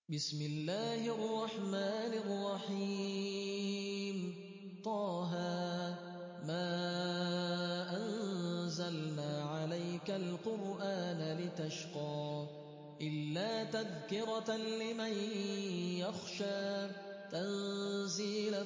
بسم الله الرحمن الرحيم طه ما أنزلنا عليك القرآن لتشقى إلا تذكرة لمن يخشى تنزيلا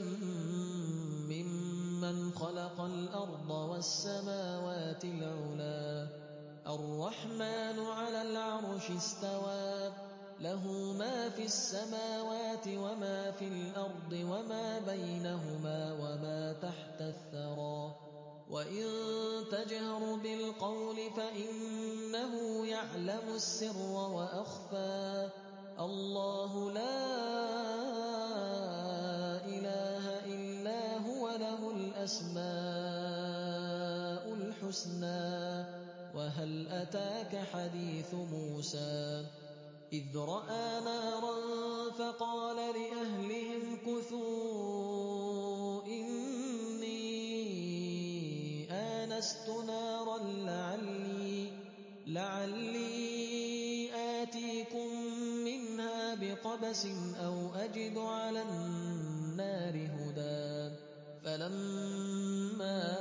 ممن خلق الأرض والسماوات العلا الرحمن على العرش استوى له ما في السماوات وما في الأرض وما بينهما وما تحت الثرى وإن تجهر بالقول فإنه يعلم السر وأخفى الله لا إله إلا هو له الأسماء الحسنى وهل أتاك حديث موسى إذ رأى نارا فقال لأهلهم كثوا إني آنست نارا لعلي آتيكم منها بقبس أو أجد على النار هدى فلما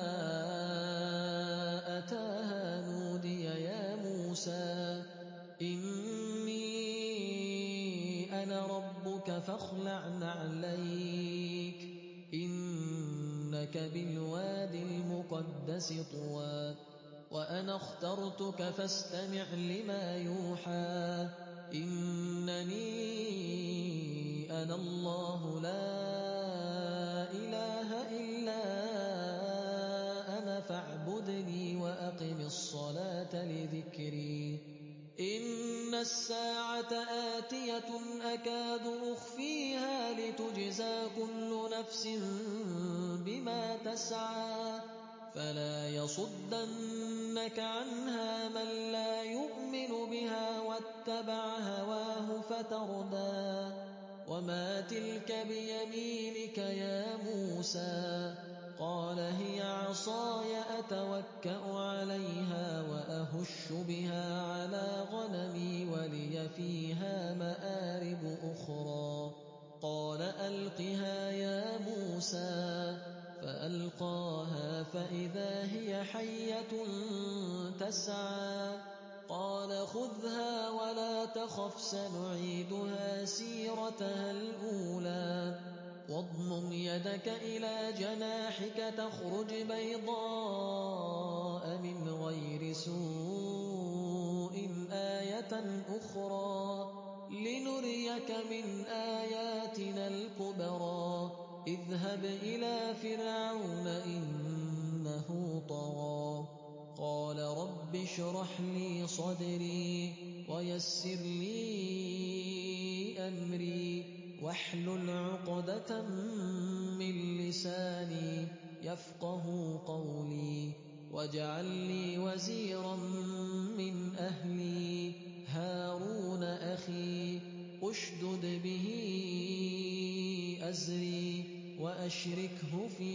أتاها نودي يا موسى إني أنا ربك فاخلع نعليك إنك بالواد المقدس طوى وأنا اخترتك فاستمع لما يوحى إنني أنا الله لا إله إلا أنا فاعبدني وأقم الصلاة لذكري إن الساعة آتية أكاد أخفيها لتجزى كل نفس بما تسعى فلا يصدنك عنها من لا يؤمن بها واتبع هواه فتردى وما تلك بيمينك يا موسى قال هي عصاي أتوكأ عليها وأهش بها على غنمي ولي فيها مآرب أخرى قال ألقها يا موسى فألقاها فإذا هي حية تسعى قال خذها ولا تخف سنعيدها سيرتها الأولى واضمم يدك إلى جناحك تخرج بيضاء من غير سوء آية أخرى لنريك من آياتنا الكبرى اذهب إلى فرعون إنه طغى قال رب اشرح لي صدري ويسر لي أمري واحلل عقدة من لساني يفقه قولي واجعل لي وزيرا من أهلي هارون أخي أشدد به أزري وأشركه في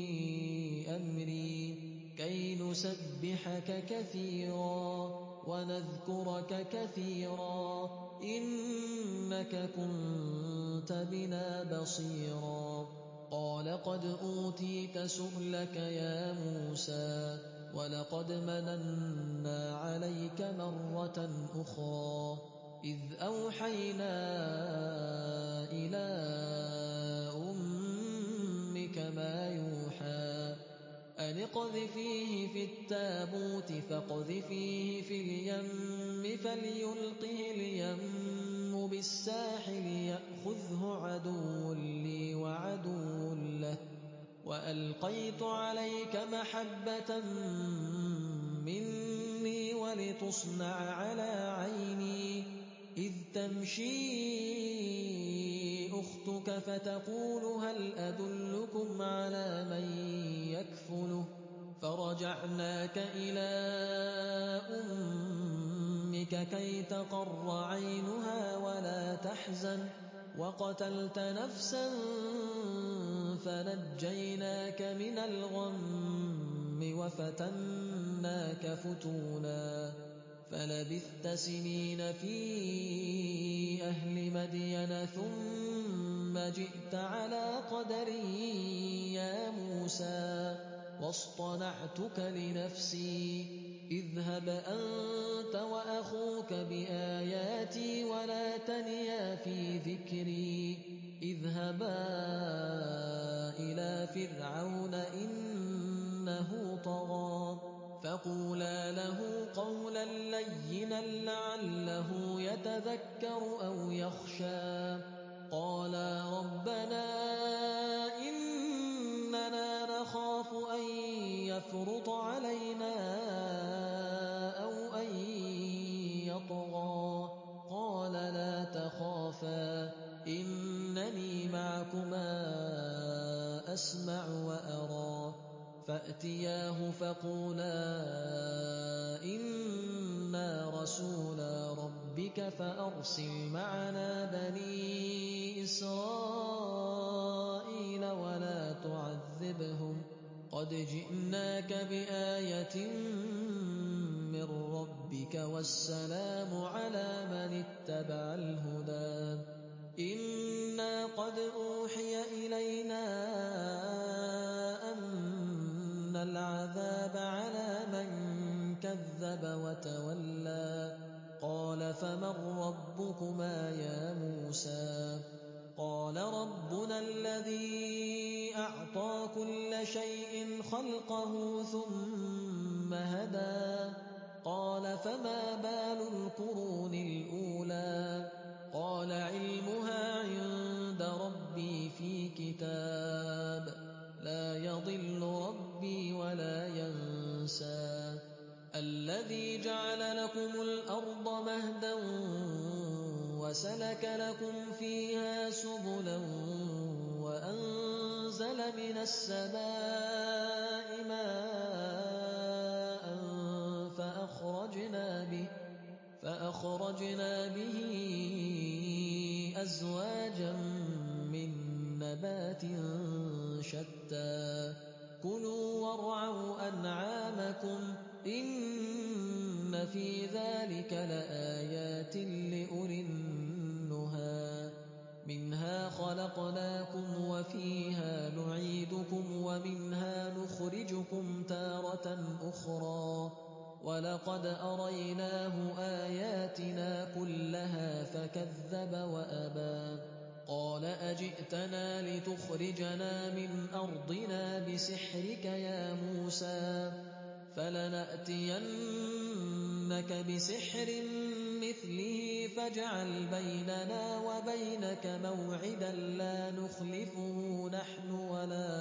أمري كي نسبحك كثيرا ونذكرك كثيرا إنك كنت بنا بصيرا قال قد أوتيت سؤلك يا موسى ولقد مننا عليك مرة أخرى إذ أوحينا إلى أمك ما يوحى أن اقذفيه في التابوت فاقذفيه في اليم فليلقه اليم بالساحل يأخذه عدو لي وعدو له وألقيت عليك محبة مني ولتصنع على عيني إذ تمشي أختك فتقول هل أدلكم على من يكفله فرجعناك إلى أمك كي تقر عينها ولا تحزن وقتلت نفسا فنجيناك من الغم وفتناك فتونا فلبثت سنين في أهل مدين السِّنِينَ ثُمَّ جِئْتَ عَلَىٰ قَدَرٍ يَا مُوسَىٰ وَاصْطَنَعْتُكَ لِنَفْسِي اذْهَبْ أَنتَ وَأَخُوكَ بِآيَاتِي وَلَا تَنِيَا فِي ذِكْرِي اذْهَبَا إِلَىٰ فِرْعَوْنَ إِنَّهُ طَغَىٰ فَقُولَا لَهُ قَوْلًا لَّيِّنًا لَّعَلَّهُ يَتَذَكَّرُ أَوْ يَخْشَىٰ قَالَا رَبَّنَا إِنَّنَا نَخَافُ أَن يَفْرُطَ عَلَيْنَا أَوْ أَن يَطْغَىٰ قَالَ لَا تَخَافَا إِنَّنِي مَعَكُمَا أَسْمَعُ وَأَرَىٰ فَأْتِيَاهُ فَقُولَا إِنَّا رَسُولَا رَبِّكَ فَأَرْسِلْ مَعَنَا بَنِي إِسْرَائِيلَ وَلَا تُعَذِّبْهُمْ قَدْ جِئْنَاكَ بِآيَةٍ مِّن رَّبِّكَ وَالسَّلَامُ عَلَىٰ مَنِ اتَّبَعَ الْهُدَىٰ إِنَّا قَدْ أُوحِيَ إِلَيْنَا أَنَّ الْعَذَابَ عَلَىٰ مَن كَذَّبَ وَتَوَلَّىٰ قَالَ فَمَن رَّبُّكُمَا يَا مُوسَىٰ قَالَ رَبُّنَا الَّذِي أَعْطَىٰ كُلَّ شَيْءٍ خَلْقَهُ ثُمَّ هَدَىٰ قَالَ فَمَا بَالُ الْقُرُونِ الْأُولَىٰ قَالَ عِلْمُهَا عِندَ رَبِّي فِي كِتَابٍ لَّا يَضِلُّ رَبِّي وَلَا يَنسَى الَّذِي جَعَلَ لَكُمُ الْأَرْضَ مَهْدًا وَسَلَكَ لَكُمْ فِيهَا سُبُلًا وَأَنزَلَ مِنَ السَّمَاءِ مَاءً فَأَخْرَجْنَا بِهِ أَزْوَاجًا مِّن نَّبَاتٍ شَتَّىٰ كُلُوا وَارْعَوْا أَنْعَامَكُمْ إِنَّ فِي ذَٰلِكَ لَآيَاتٍ لِّأُولِي النُّهَىٰ مِنْهَا خَلَقْنَاكُمْ وَفِيهَا نُعِيدُكُمْ وَمِنْهَا نُخْرِجُكُمْ تَارَةً أُخْرَىٰ وَلَقَدْ أَرَيْنَاهُ آيَاتِنَا كُلَّهَا فَكَذَّبَ وَأَبَىٰ قَالَ أَجِئْتَنَا لِتُخْرِجَنَا مِنْ أَرْضِنَا بِسِحْرِكَ يَا مُوسَىٰ فَلَنَأْتِيَنَّكَ بِسِحْرٍ مِّثْلِهِ فَاجْعَلْ بَيْنَنَا وَبَيْنَكَ مَوْعِدًا لَّا نُخْلِفُهُ نَحْنُ وَلَا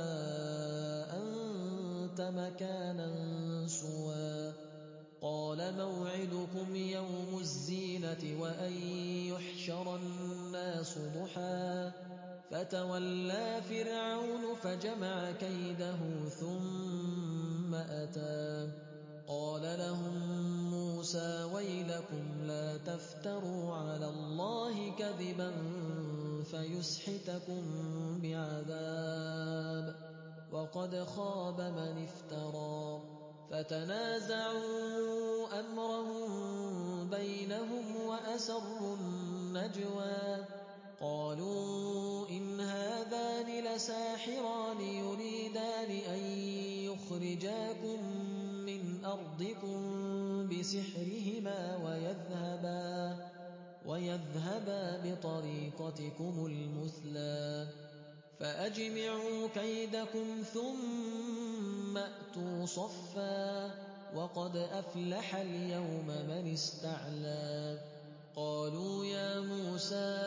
أَنتَ مَكَانًا سُوًى قَالَ مَوْعِدُكُمْ يَوْمُ الزِّينَةِ وَأَن يُحْشَرَ النَّاسُ ضُحًى فَتَوَلَّىٰ فِرْعَوْنُ فَجَمَعَ كَيْدَهُ ثُمَّ أَتَىٰ قَالَ لَهُم مُّوسَىٰ وَيْلَكُمْ لَا تَفْتَرُوا عَلَى اللَّهِ كَذِبًا فَيُسْحِتَكُم بِعَذَابٍ وَقَدْ خَابَ مَنِ افْتَرَىٰ فَتَنَازَعُوا أَمْرَهُم بَيْنَهُمْ وَأَسَرُّوا النَّجْوَىٰ قَالُوا إِنْ هَٰذَانِ لَسَاحِرَانِ يُرِيدَانِ أَن يُخْرِجَاكُم مِّنْ أَرْضِكُم بِسِحْرِهِمَا وَيَذْهَبَا بِطَرِيقَتِكُمُ الْمُثْلَىٰ فَأَجْمِعُوا كَيْدَكُمْ ثُمَّ أْتُوا صَفًّا وَقَدْ أَفْلَحَ الْيَوْمَ مَنِ اسْتَعْلَىٰ قَالُوا يَا مُوسَىٰ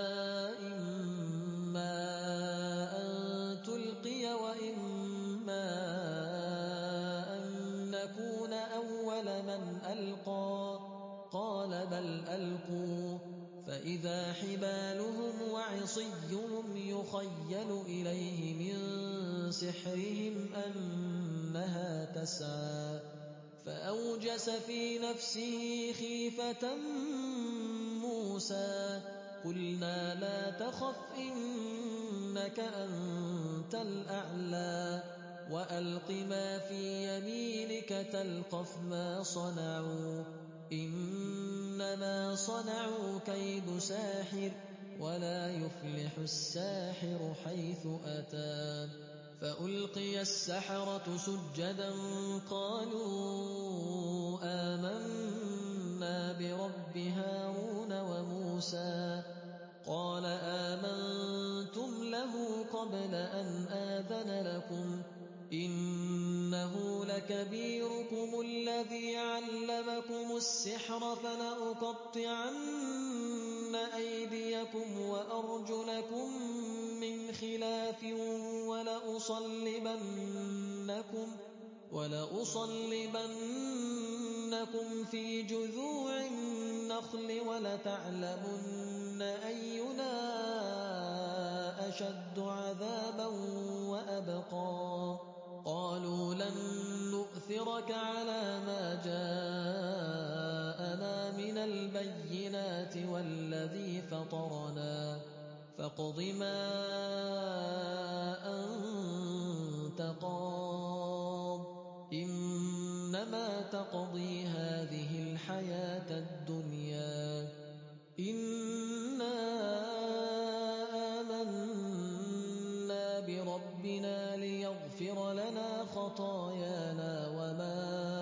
إِمَّا أَن تُلْقِيَ وَإِمَّا أَن نَّكُونَ أَوَّلَ مَنْ أَلْقَىٰ قَالَ بَلْ أَلْقُوا فَإِذَا حِبَالُهُمْ وَعِصِيُّهُمْ يُخَيَّلُ إِلَيْهِ مِن سِحْرِهِمْ أَنَّهَا تَسْعَىٰ فَأَوْجَسَ فِي نَفْسِهِ خِيفَةً مُّوسَىٰ قُلْنَا لَا تَخَفْ إِنَّكَ أَنتَ الْأَعْلَىٰ وَأَلْقِ مَا فِي يَمِينِكَ تَلْقَفْ مَا صَنَعُوا إِنَّمَا صَنَعُوا كَيْدُ سَاحِرٍ ولا يفلح الساحر حيث أتى فألقي السحرة سجدا قالوا آمنا برب هارون وموسى قال آمنتم له قبل أن آذن لكم إنه لكبيركم الذي علمكم السحر فلأقطعن أيديكم وأرجلكم من خلاف ولأصلبنكم في جذوع النخل ولتعلمن أينا أشد عذابا وأبقى قالوا لن نؤثرك على ما جاءنا من البينات والذي فطرنا فاقض ما أنت قاض إنما تقضي هذه الحياة الدنيا إنا آمنا بربنا ليغفر لنا خطايانا وما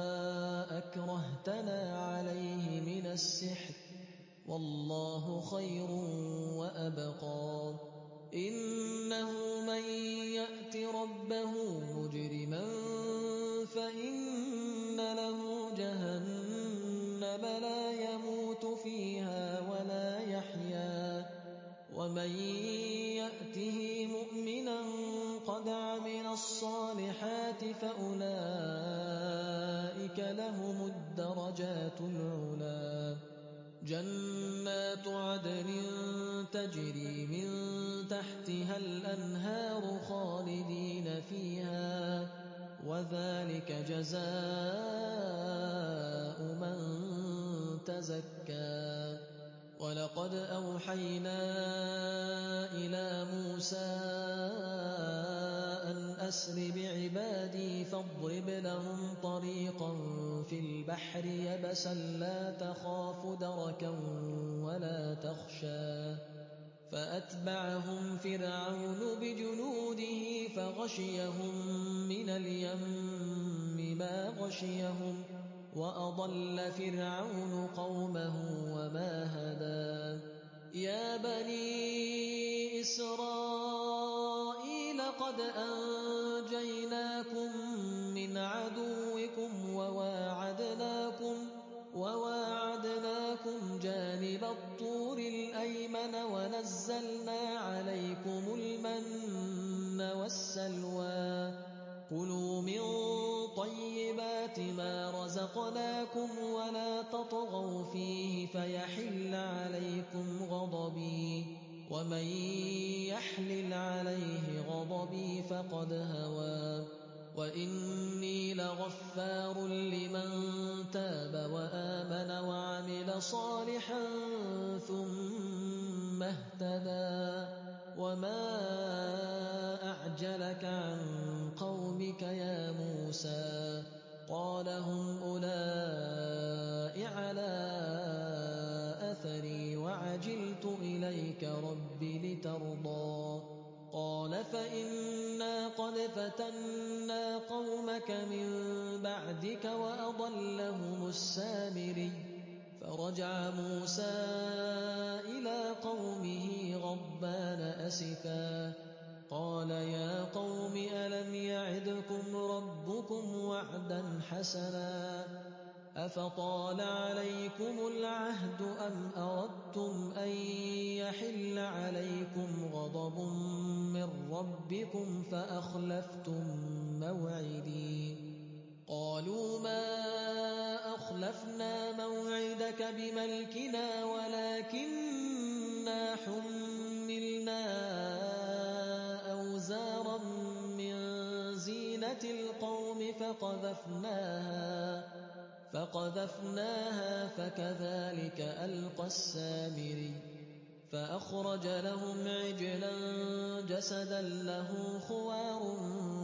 أكرهتنا عليه من السحر والله خير وأبقى إنه من يأت ربه مجرما فإن له جهنم لا يموت فيها ولا يحيا ومن يأته مؤمنا قد عمل الصالحات فأولئك لهم الدرجات العلى جنات عدن تجري من تحتها الأنهار خالدين فيها وذلك جزاء من تزكى ولقد أوحينا إلى موسى أن أسر بعبادي فاضرب لهم طريقا في البحر يبسا لا تخاف دركا ولا تخشى فأتبعهم فرعون بجنوده فغشيهم من اليم ما غشيهم وأضل فرعون قومه وما هدى يا بني إسرائيل قد أنجيناكم من عدوكم وواعدناكم جانب الطور الأيمن ونزلنا عليكم المن والسلوى كلوا من طيبات ما رزقناكم ولا تطغوا فيه فيحل عليكم غضبي ومن يحلل عليه غضبي فقد هوى وإني لغفار لمن تاب وآمن وعمل صالحا ثم اهتدى وما أعجلك عن قومك يا موسى قال هم أولئك على أثري وعجلت إليك رب لترضى قال فإنا قد فتنا قومك من بعدك وأضلهم السامري فرجع موسى إلى قومه غضبان أسفا قال يا قوم ألم يعدكم ربكم وعدا حسنا أفطال عليكم العهد أم أردتم أن يحل عليكم غضب من ربكم فأخلفتم موعدي قالوا ما أخلفنا موعدك بملكنا ولكننا حملنا أوزارا من زينة القوم فقذفناها فكذلك ألقى السامري فأخرج لهم عجلا جسدا له خوار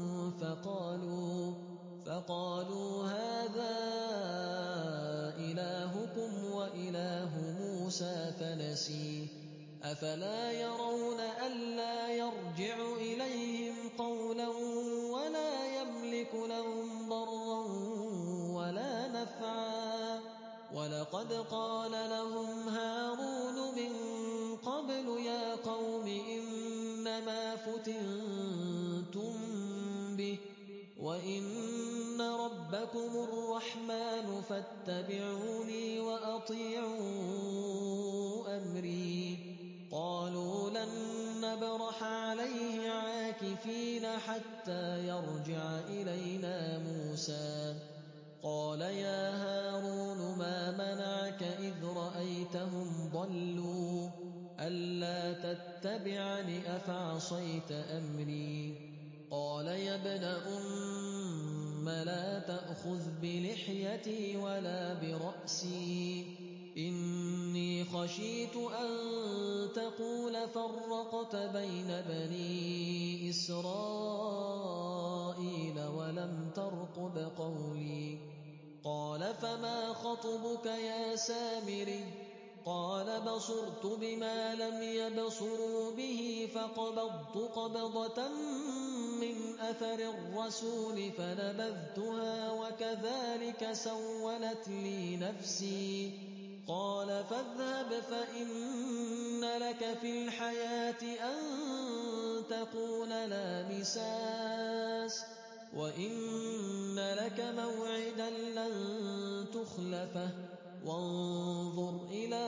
فقالوا هذا إلهكم وإله موسى فنسي أَفَلَا يَرَوْنَ أَلَّا يَرْجِعُ إِلَيْهِمْ قَوْلًا وَلَا يَمْلِكُ لَهُمْ ضَرًّا وَلَا نَفْعًا ۚ وَلَقَدْ قَالَ لَهُمْ هَارُونُ مِن قَبْلُ يَا قَوْمِ إِنَّمَا فُتِنتُم بِهِ وَإِنَّ رَبَّكُمُ الرَّحْمَٰنُ فَاتَّبِعُونِي وَأَطِيعُوا أَمْرِي قَالُوا لَن نَّبْرَحَ عَلَيْهِ عَاكِفِينَ حَتَّىٰ يَرْجِعَ إِلَيْنَا مُوسَىٰ قَالَ يَا هَارُونُ مَا مَنَعَكَ إِذْ رَأَيْتَهُمْ ضَلُّوا أَلَّا تَتَّبِعَنِ أَفَعَصَيْتَ أَمْرِي قَالَ يَا ابْنَ أُمَّ لَا تَأْخُذْ بِلِحْيَتِي وَلَا بِرَأْسِي إِنِّي خَشِيتُ أَن تَقُولَ فَرَّقْتَ بَيْنَ بَنِي إِسْرَائِيلَ وَلَمْ تَرْقُبْ قَوْلِي قَالَ فَمَا خَطْبُكَ يَا سَامِرِيُّ قَالَ بَصُرْتُ بِمَا لَمْ يَبْصُرُوا بِهِ فَقَبَضْتُ قَبْضَةً مِّنْ أَثَرِ الرَّسُولِ فَنَبَذْتُهَا وَكَذَٰلِكَ سَوَّلَتْ لِي نَفْسِي قَالَ فَاذْهَبْ فَإِنَّ لَكَ فِي الْحَيَاةِ أَن تَقُولَ لَا مِسَاسَ وَإِنَّ لَكَ مَوْعِدًا لَّن تُخْلَفَهُ وَانظُرْ إِلَىٰ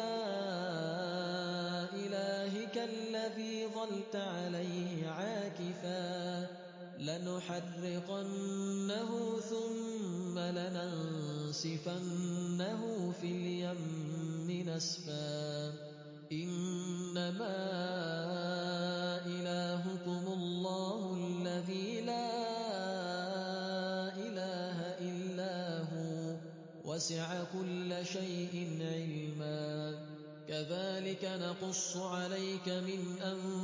إِلَٰهِكَ الَّذِي ظَلْتَ عَلَيْهِ عَاكِفًا لَّنُحَرِّقَنَّهُ ثُمَّ لَنَنسِفَنَّهُ فِي الْيَمِّ نَسْفًا إِنَّمَا إِلَٰهُكُمُ اللَّهُ الَّذِي لَا إِلَٰهَ إِلَّا هُوَ وَسِعَ كُلَّ شَيْءٍ عِلْمًا كَذَٰلِكَ نَقُصُّ عَلَيْكَ مِنْ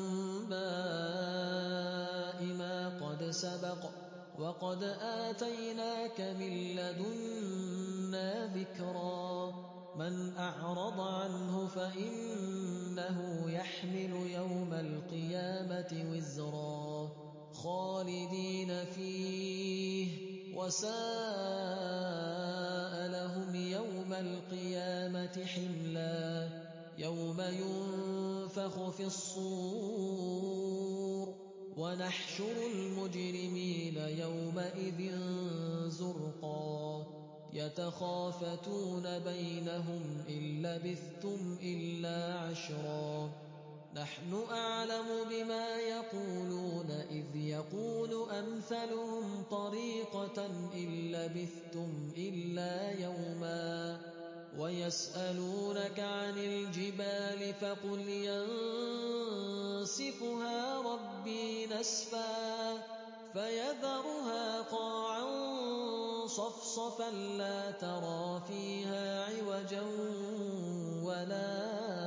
أَنبَاءِ مَا قَدْ سَبَقَ وَقَدْ آتَيْنَاكَ مِن لَّدُنَّا ذِكْرًا مَّنْ أَعْرَضَ عَنْهُ فَإِنَّهُ يَحْمِلُ يَوْمَ الْقِيَامَةِ وِزْرًا خَالِدِينَ فِيهِ وَسَاءَ لَهُمْ يَوْمَ الْقِيَامَةِ حِمْلًا يَوْمَ يُنفَخُ فِي الصُّورِ وَنَحْشُرُ الْمُجْرِمِينَ يَوْمَئِذٍ زُرْقًا يَتَخَافَتُونَ بَيْنَهُمْ إِن لَّبِثْتُمْ إِلَّا عَشْرًا نَّحْنُ أَعْلَمُ بِمَا يَقُولُونَ إِذْ يَقُولُ أَمْثَلُهُمْ طَرِيقَةً إِن لَّبِثْتُمْ إِلَّا يَوْمًا وَيَسْأَلُونَكَ عَنِ الْجِبَالِ فَقُلْ يَنسِفُهَا رَبِّي نَسْفًا فَيَذَرُهَا قَاعًا صَفْصَفًا لَّا تَرَىٰ فِيهَا عِوَجًا وَلَا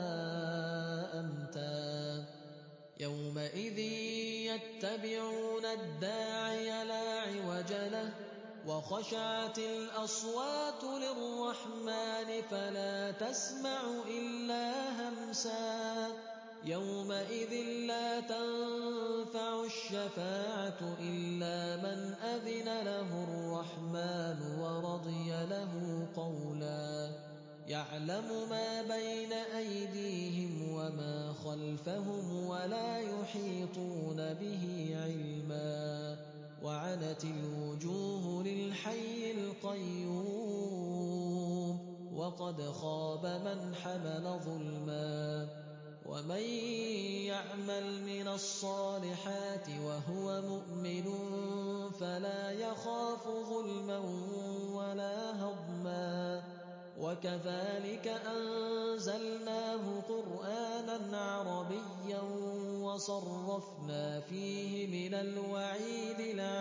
أَمْتًا يَوْمَئِذٍ يَتَّبِعُونَ الدَّاعِيَ لَا عِوَجَ لَهُ وَخَشَعَتِ الْأَصْوَاتُ لِلرَّحْمَٰنِ فَلَا تَسْمَعُ إِلَّا هَمْسًا يَوْمَئِذٍ لَّا تَنفَعُ الشَّفَاعَةُ إِلَّا مَنْ أَذِنَ لَهُ الرَّحْمَٰنُ وَرَضِيَ لَهُ قَوْلًا يَعْلَمُ مَا بَيْنَ أَيْدِيهِمْ وَمَا خَلْفَهُمْ وَلَا يُحِيطُونَ بِهِ عِلْمًا وَعَنَتِ الْوُجُوهُ لِلْحَيِّ الْقَيُّومِ وَقَدْ خَابَ مَنْ حَمَلَ ظُلْمًا وَمَن يَعْمَلْ مِنَ الصَّالِحَاتِ وَهُوَ مُؤْمِنٌ فَلَا يَخَافُ ظُلْمًا وَلَا هَضْمًا وَكَذَٰلِكَ أَنزَلْنَاهُ قُرْآنًا عَرَبِيًّا وَصَرَّفْنَا فِيهِ مِنَ الْوَعِيدِ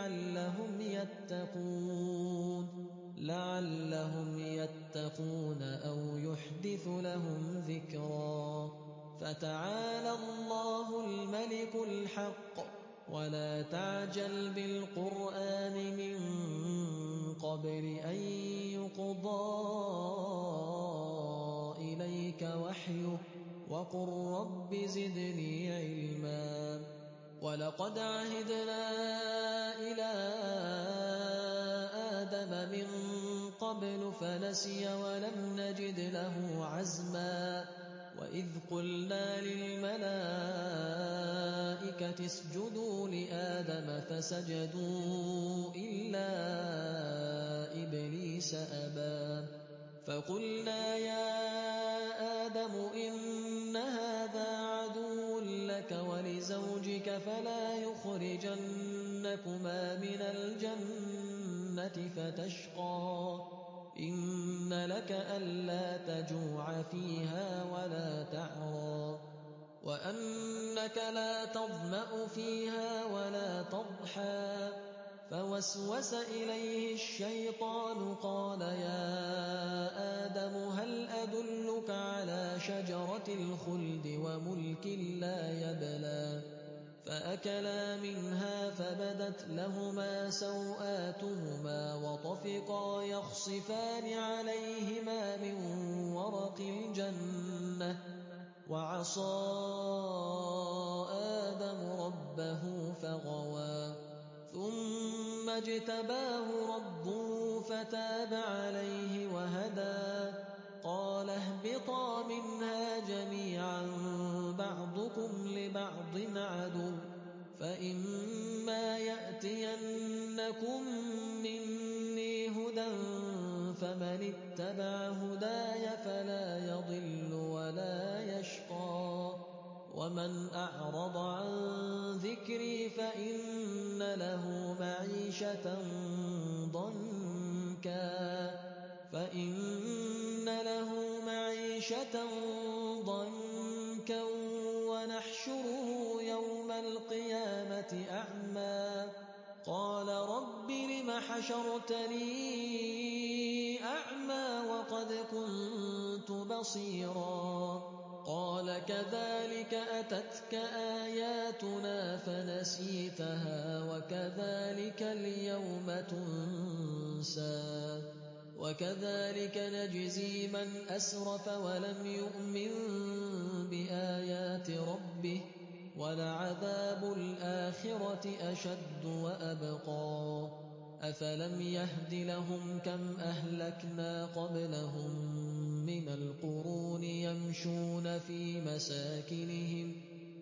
لَعَلَّهُمْ يَتَّقُونَ أَوْ يُحْدِثُ لَهُمْ ذِكْرًا فَتَعَالَى اللَّهُ الْمَلِكُ الْحَقُّ وَلَا تَعْجَلْ بِالْقُرْآنِ مِن قَبْلِ أَن يُقْضَىٰ إِلَيْكَ وَحْيُهُ وقل رب زدني علما ولقد عهدنا إلى آدم من قبل فنسي ولم نجد له عزما وإذ قلنا للملائكة اسجدوا لآدم فسجدوا إلا إبليس أبى فقلنا يا آدم إن هذا عدو لك ولزوجك فلا يخرجنكما من الجنة فتشقى إن لك ألا تجوع فيها ولا تعرى وأنك لا تظمأ فيها ولا تضحى فوسوس إليه الشيطان قال يا آدم هل أدلك على شجرة الخلد وملك لا يبلى فأكلا منها فبدت لهما سوآتهما وطفقا يخصفان عليهما من ورق الجنة وعصى آدم ربه فغوى ثم اجتباه ربه فتاب عليه وهدى قال اهبطا منها جميعا بعضكم لبعض عدو فإما يأتينكم مني هدى فمن اتبع هداي فلا يضل ولا يشقى ومن أعرض عن ذكري فإن له معيشة ضنكا ونحشره يوم القيامة أعمى قال رب لم حشرتني أعمى وقد كنت بصيرا قال كذلك أتتك آياتنا فنسيتها وكذلك اليوم تنسى وكذلك نجزي من أسرف ولم يؤمن بآيات ربه ولعذاب الآخرة أشد وأبقى أفلم يهد لهم كم أهلكنا قبلهم من القرون يمشون في مساكنهم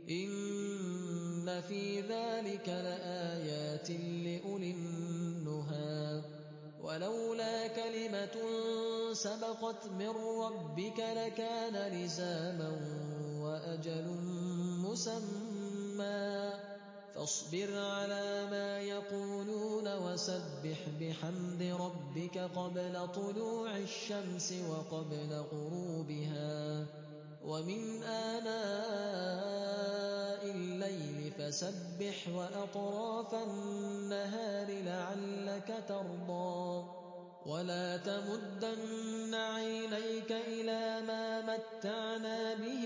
إن في ذلك لآيات لأولي النهى ولولا كلمة سبقت من ربك لكان لزاما وأجل مسمى فاصبر على ما يقولون وسبح بحمد ربك قبل طلوع الشمس وقبل غروبها ومن آناء الليل فسبح وأطراف النهار لعلك ترضى ولا تمدن عينيك إلى ما متعنا به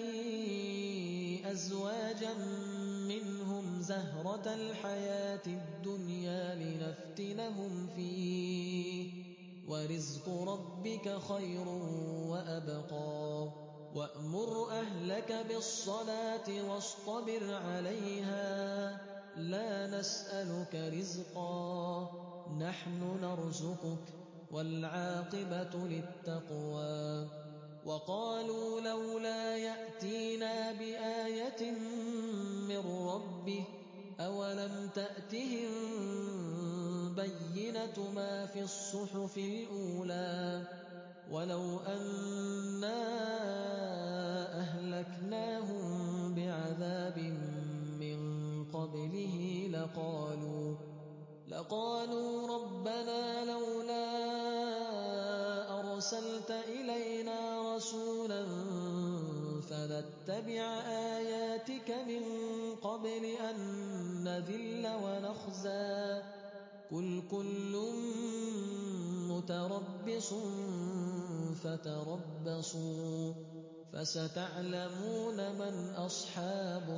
أزواجا منهم زهرة الحياة الدنيا لنفتنهم فيه ورزق ربك خير وأبقى وأمر أهلك بالصلاة واصطبر عليها لا نسألك رزقا نحن نرزقك والعاقبة للتقوى وقالوا لولا يأتينا بآية من ربه أولم تأتهم بينة ما في الصحف الأولى ولو أنا أهلكناهم بعذاب من قبله لقالوا ربنا لولا أرسلت إلينا رسولا فنتبع آياتك من قبل أن نذل ونخزى قل كل متربص فتربصوا فستعلمون من أصحاب